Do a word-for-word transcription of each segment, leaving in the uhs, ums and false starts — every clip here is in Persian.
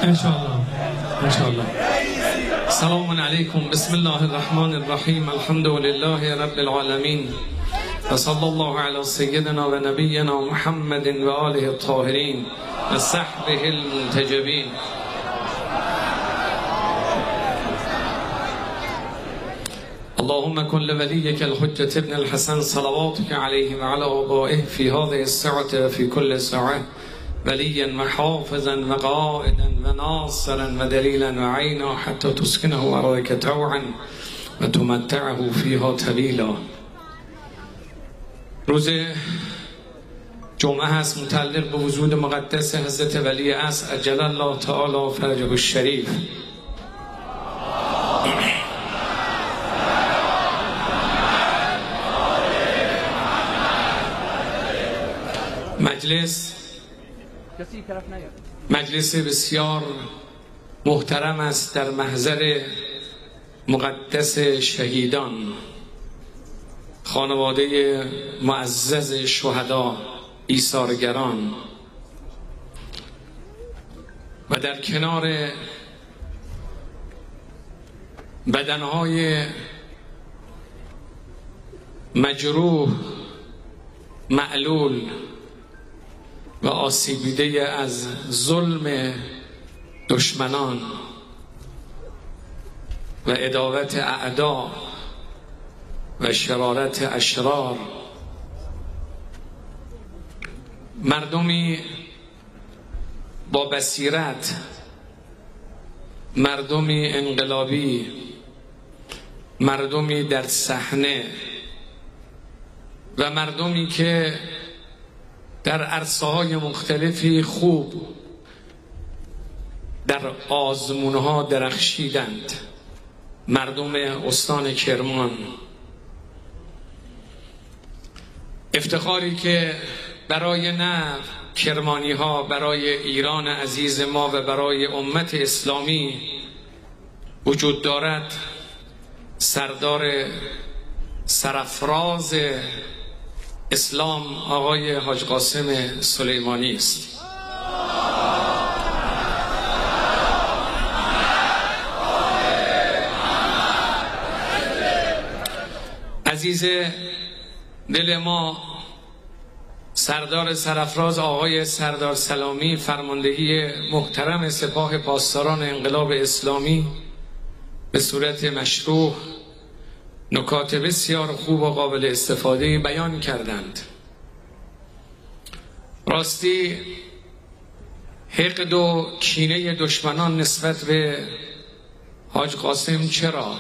انشاءالله انشاءالله. سلام علیکم. بسم الله الرحمن الرحیم. الحمد لله رب العالمین و صلی الله علی سیدنا و نبینا محمد و آله الطاهرین و صحبه المنتجبین. اللهم كن لوليك الحجة ابن الحسن صلواتك عليه وعلى آبائه في هذه الساعة وفي كل ساعة وليا وحافظا وقائدا وناصرا ودليلا وعينا حتى تسكنه وراءك طوعا وتمتعه فيها طويلا. روز جمعه هست متعلق به وجود مقدس حضرت ولی عصر عجل الله تعالی فرجه الشریف. مجلس مجلس بسیار محترم است در محضر مقدس شهیدان، خانواده معزز شهدا، ایثارگران، و در کنار بدنهای مجروح، معلول و آسیبیده از ظلم دشمنان و عداوت اعدا و شرارت اشرار، مردمی با بصیرت، مردمی انقلابی، مردمی در صحنه و مردمی که در عرصه‌های مختلفی خوب در آزمونها درخشیدند. مردم استان کرمان، افتخاری که برای نه کرمانی ها، برای ایران عزیز ما و برای امت اسلامی وجود دارد، سردار سرافراز اسلام آقای حاج قاسم سلیمانی است. عزیز دل ما سردار سرافراز آقای سردار سلامی، فرماندهی محترم سپاه پاسداران انقلاب اسلامی، به صورت مشروع نکات بسیار خوب و قابل استفاده بیان کردند. راستی حقد و کینه دشمنان نسبت به حاج قاسم چرا؟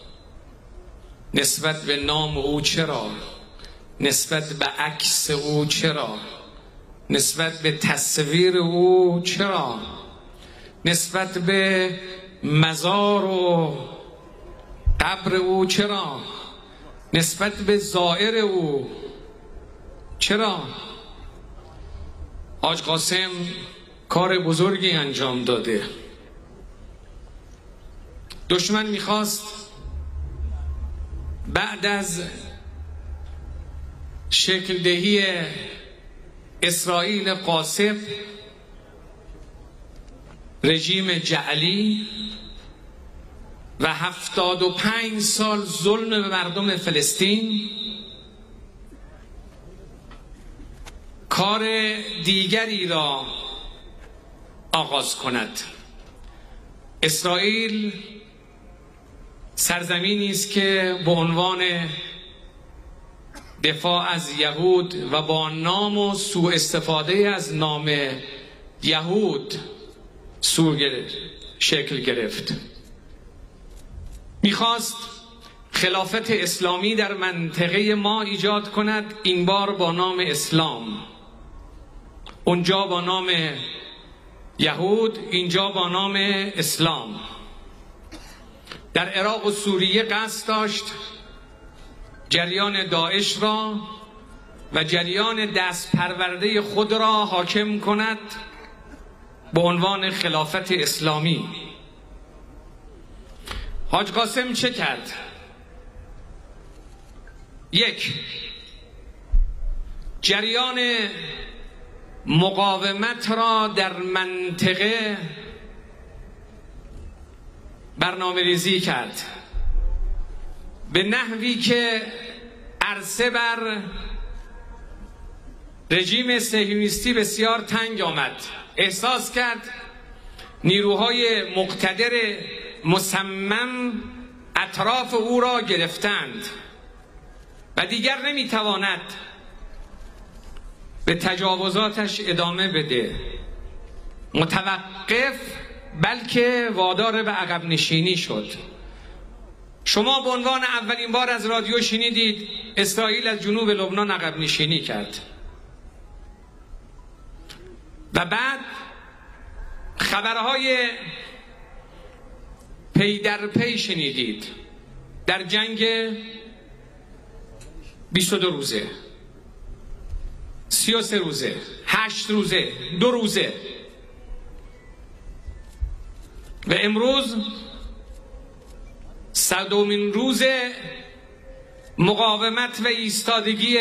نسبت به نام او چرا؟ نسبت به عکس او چرا؟ نسبت به تصویر او چرا؟ نسبت به مزار و قبر او چرا؟ نسبت به زائر او چرا؟ حاج قاسم کار بزرگی انجام داده. دشمن میخواست بعد از شکل دهی اسرائیل قاصب، رژیم جعلی و هفتاد و پنج سال ظلم به مردم فلسطین، کار دیگری را آغاز کند. اسرائیل سرزمینی است که به عنوان دفاع از یهود و با نام و سوء استفاده از نام یهود شکل گرفت. میخواست خلافت اسلامی در منطقه ما ایجاد کند، این بار با نام اسلام، اونجا با نام یهود، اینجا با نام اسلام. در عراق و سوریه قصد داشت جریان داعش را و جریان دست پرورده خود را حاکم کند به عنوان خلافت اسلامی. حاج قاسم چه کرد؟ یک، جریان مقاومت را در منطقه برنامه ریزی کرد به نحوی که عرصه بر رژیم صهیونیستی بسیار تنگ آمد. احساس کرد نیروهای مقتدر مصمم اطراف او را گرفتند و دیگر نمیتواند به تجاوزاتش ادامه بده. متوقف بلکه وادار به عقب نشینی شد. شما به عنوان اولین بار از رادیو شنیدید اسرائیل از جنوب لبنان عقب نشینی کرد و بعد خبرهای پی در پی شنیدید در جنگ بیست و دو روزه، سی و سه روزه، هشت روزه، دو روزه و امروز صدومین روز مقاومت و ایستادگی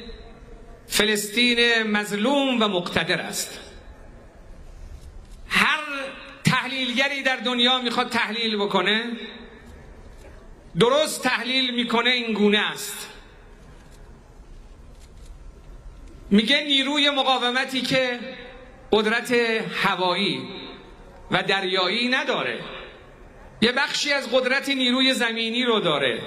فلسطین مظلوم و مقتدر است. هر تحلیلگری در دنیا میخواد تحلیل بکنه، درست تحلیل میکنه این گونه است. میگه نیروی مقاومتی که قدرت هوایی و دریایی نداره، یه بخشی از قدرت نیروی زمینی رو داره،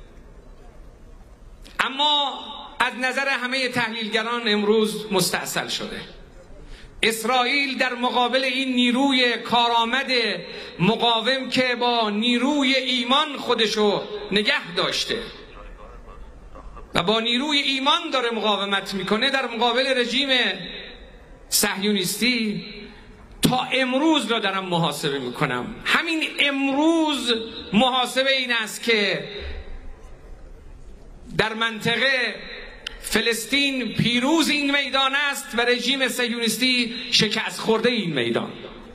اما از نظر همه تحلیلگران امروز مستأصل شده. اسرائیل در مقابل این نیروی کارآمد مقاوم که با نیروی ایمان خودشو نگه داشته و با نیروی ایمان داره مقاومت میکنه در مقابل رژیم صهیونیستی، تا امروز را دارم محاسبه میکنم. همین امروز محاسبه این است که در منطقه فلسطین پیروز این میدان است و رژیم صهیونیستی شکست خورده این میدان.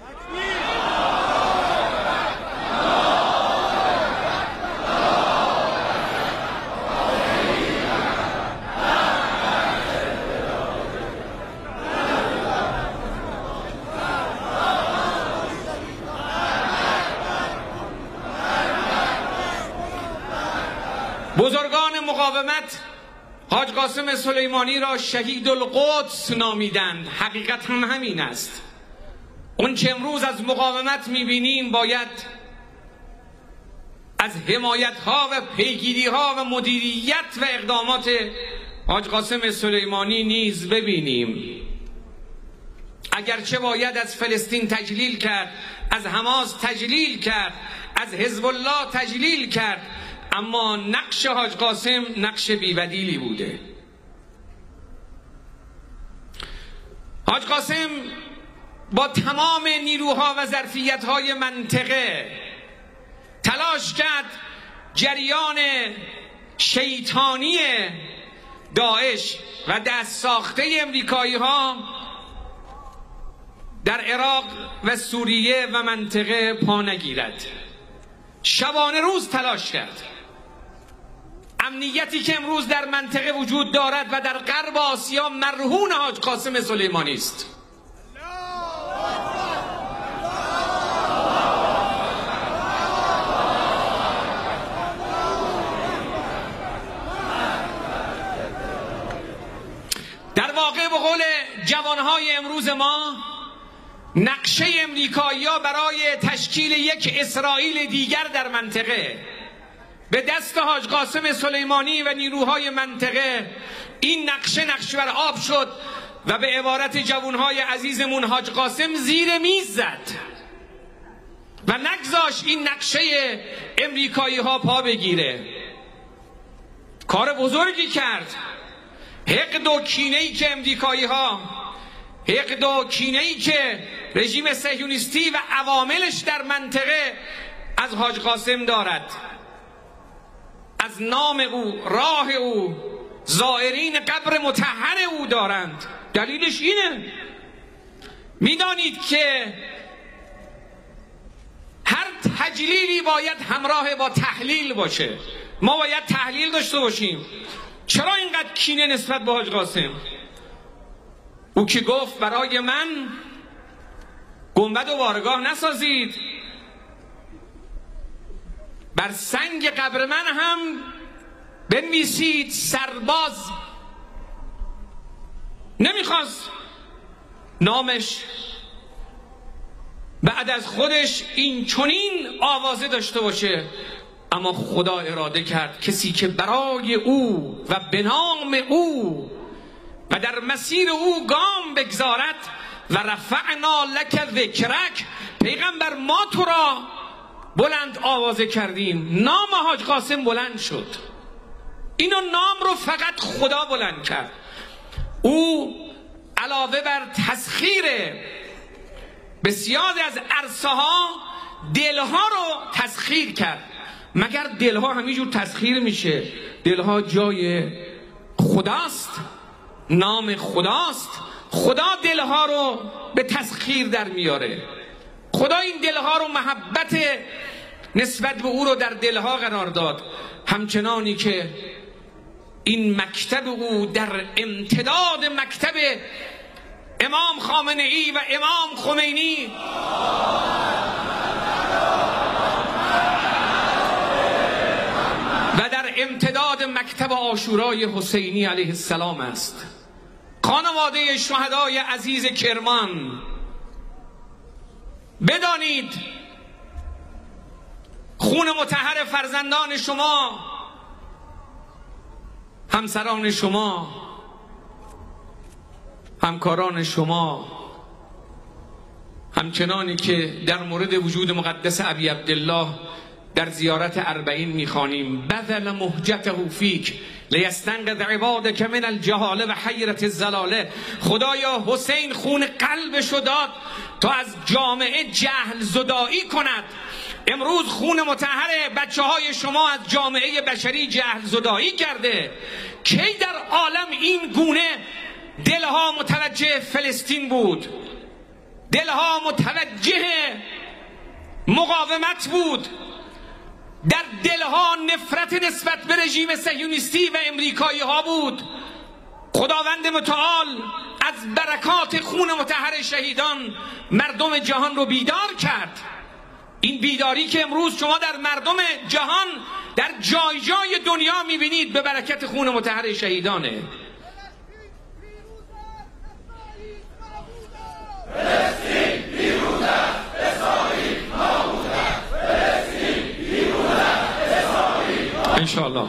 بزرگان مقاومت حاج قاسم سلیمانی را شهید القدس نامیدند. حقیقت هم همین است. اون چه امروز از مقاومت میبینیم باید از حمایت ها و پیگیری ها و مدیریت و اقدامات حاج قاسم سلیمانی نیز ببینیم. اگرچه باید از فلسطین تجلیل کرد، از حماس تجلیل کرد، از حزب الله تجلیل کرد، اما نقش حاج قاسم نقش بی‌بدیلی بوده. حاج قاسم با تمام نیروها و ظرفیت‌های منطقه تلاش کرد جریان شیطانی داعش و دست ساخته امریکایی‌ها در عراق و سوریه و منطقه پا نگیرد. شبانه روز تلاش کرد. امنیتی که امروز در منطقه وجود دارد و در غرب آسیا مرهون حاج قاسم سلیمانی است. در واقع به قول جوانهای امروز ما، نقشه امریکایی‌ها برای تشکیل یک اسرائیل دیگر در منطقه به دست حاج قاسم سلیمانی و نیروهای منطقه این نقشه نقش بر آب شد و به عبارت جوانهای عزیزمون حاج قاسم زیر میز زد و نگذاشت این نقشه امریکایی ها پا بگیره. کار بزرگی کرد. حقد و کینه‌ای که امریکایی ها، حقد و کینه‌ای که رژیم صهیونیستی و عواملش در منطقه از حاج قاسم دارد، از نام او، راه او، زائرین قبر مطهر او دارند. دلیلش اینه، میدانید که هر تجلیلی باید همراه با تحلیل باشه. ما باید تحلیل داشته باشیم. چرا اینقدر کینه نسبت به حاج قاسم؟ او که گفت برای من گنبد و بارگاه نسازید، بر سنگ قبر من هم بنویسید سرباز. نمیخواست نامش بعد از خودش این چنین آوازه داشته باشه، اما خدا اراده کرد کسی که برای او و به نام او و در مسیر او گام بگذارد و رفعنا لک ذکرک، پیغمبر ما تو را بلند آوازه کردیم. نام حاج قاسم بلند شد. اینو نام رو فقط خدا بلند کرد. او علاوه بر تسخیر بسیاری از عرصه ها دلها رو تسخیر کرد. مگر دلها همینجور تسخیر میشه؟ دلها جای خداست، نام خداست. خدا دلها رو به تسخیر در میاره. خدا این دلها رو محبت نسبت به او رو در دلها قرار داد، همچنانی که این مکتب او در امتداد مکتب امام خامنه ای و امام خمینی و در امتداد مکتب عاشورای حسینی علیه السلام است. خانواده شهدای عزیز کرمان، بدانید خون مطهر فرزندان شما، همسران شما، همکاران شما، همچنانی که در مورد وجود مقدس ابی عبدالله در زیارت اربعین میخوانیم: بذل مهجته فیک لیستنقذ عبادک من الجهاله و حیرت الضلاله. خدایا حسین خون قلبشو داد تا از جامعه جهل زدایی کند. امروز خون مطهر بچه های شما از جامعه بشری جهل زدایی کرده. کی در عالم این گونه دلها متوجه فلسطین بود؟ دلها متوجه مقاومت بود؟ در دلها نفرت نسبت به رژیم صهیونیستی و امریکایی ها بود؟ خداوند متعال از برکات خون مطهر شهیدان مردم جهان رو بیدار کرد. این بیداری که امروز شما در مردم جهان در جای جای دنیا میبینید به برکت خون مطهر شهیدانه. انشاءالله.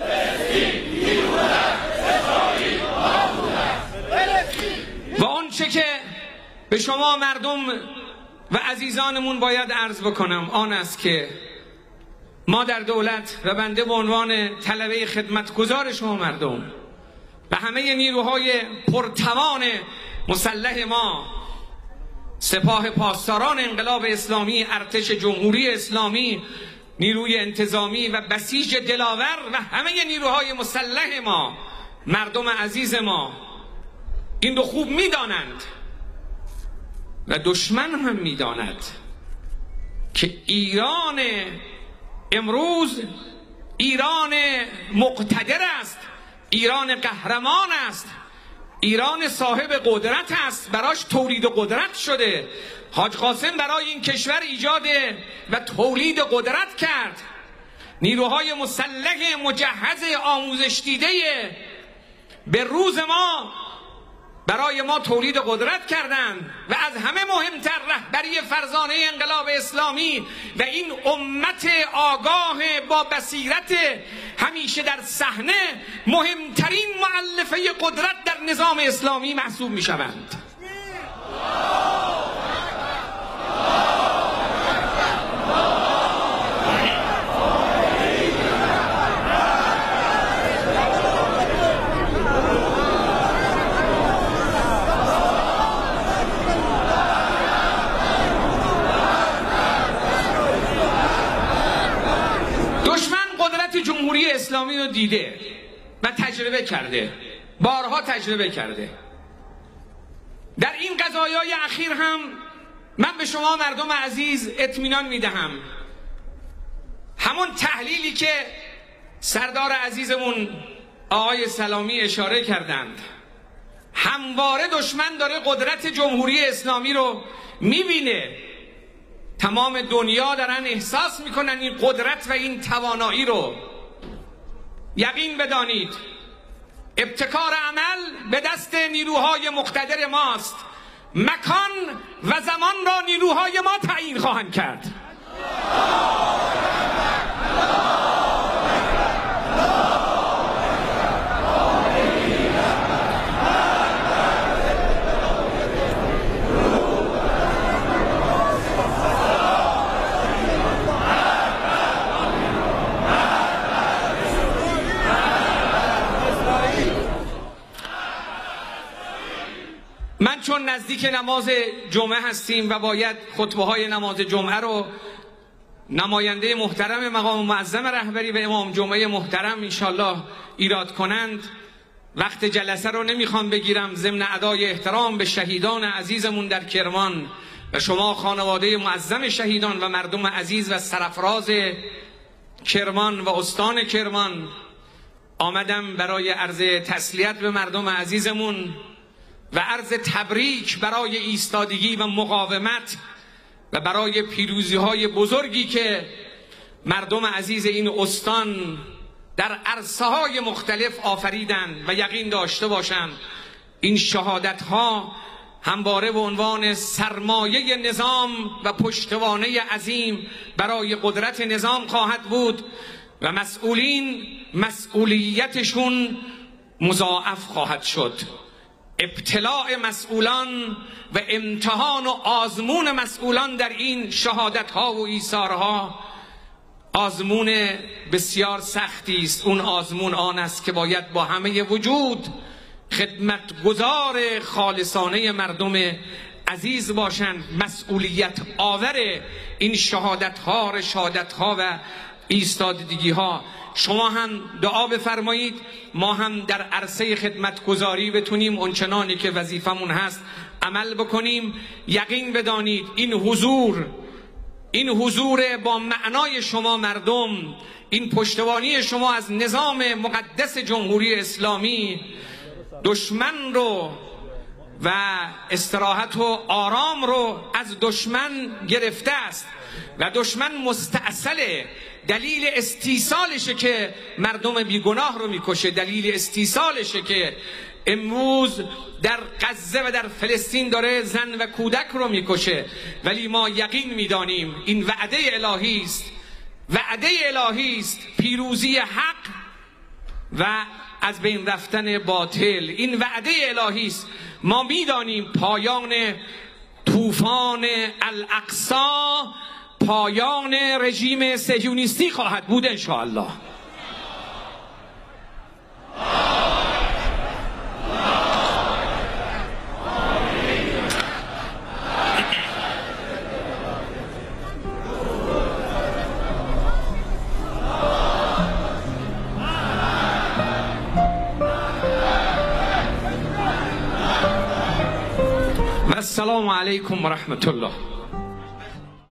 و اون چه که به شما مردم و عزیزانمون باید عرض بکنم آن است که ما در دولت و بنده به عنوان طلبه خدمتگزار شما مردم و همه نیروهای پرتوان مسلح ما، سپاه پاسداران انقلاب اسلامی، ارتش جمهوری اسلامی، نیروی انتظامی و بسیج دلاور و همه نیروهای مسلح ما، مردم عزیز ما این رو خوب میدانند و دشمن هم میداند که ایران امروز ایران مقتدر است، ایران قهرمان است، ایران صاحب قدرت است، براش تولید قدرت شده. حاج قاسم برای این کشور ایجاد و تولید قدرت کرد. نیروهای مسلح مجهز آموزش دیده به روز ما برای ما تولید قدرت کردند و از همه مهمتر رهبری فرزانه انقلاب اسلامی و این امت آگاه با بصیرت همیشه در صحنه مهمترین مؤلفه قدرت در نظام اسلامی محسوب می شوند. جمهوری اسلامی رو دیده و تجربه کرده، بارها تجربه کرده. در این قضایای اخیر هم من به شما مردم عزیز اطمینان میدهم همون تحلیلی که سردار عزیزمون آقای سلامی اشاره کردند، همواره دشمن داره قدرت جمهوری اسلامی رو میبینه تمام دنیا دارن احساس میکنن این قدرت و این توانایی رو. یقین بدانید ابتکار عمل به دست نیروهای مقتدر ماست. مکان و زمان را نیروهای ما تعیین خواهند کرد. من چون نزدیک نماز جمعه هستیم و باید خطبه های نماز جمعه رو نماینده محترم مقام معظم رهبری و امام جمعه محترم انشالله ایراد کنند، وقت جلسه رو نمیخوام بگیرم. ضمن ادای احترام به شهیدان عزیزمون در کرمان و شما خانواده معظم شهیدان و مردم عزیز و سرفراز کرمان و استان کرمان، آمدم برای عرض تسلیت به مردم عزیزمون و عرض تبریک برای ایستادگی و مقاومت و برای پیروزی های بزرگی که مردم عزیز این استان در عرصه های مختلف آفریدند و یقین داشته باشند این شهادت ها همواره به عنوان سرمایه نظام و پشتوانه عظیم برای قدرت نظام خواهد بود و مسئولین مسئولیتشون مضاعف خواهد شد. ابتلاع مسئولان و امتحان و آزمون مسئولان در این شهادت ها و ایثارها آزمون بسیار سختی است. اون آزمون آن است که باید با همه وجود خدمتگزار خالصانه مردم عزیز باشند. مسئولیت آور این شهادت ها، رشادت ها و ایستادگی ها. شما هم دعا بفرمایید ما هم در عرصه خدمتگزاری بتونیم اونچنانی که وظیفمون هست عمل بکنیم. یقین بدانید این حضور این حضور با معنای شما مردم، این پشتوانی شما از نظام مقدس جمهوری اسلامی دشمن رو و استراحت و آرام رو از دشمن گرفته است و دشمن مستعسله. دلیل استیصالشه که مردم بیگناه رو میکشه، دلیل استیصالشه که امروز در غزه و در فلسطین داره زن و کودک رو میکشه. ولی ما یقین میدانیم این وعده الهی است، وعده الهی است، پیروزی حق و از بین رفتن باطل. این وعده الهی است. ما میدانیم پایان طوفان الاقصی پایان رژیم صهیونیستی خواهد بود ان شاء الله. و السلام علیکم و رحمت الله.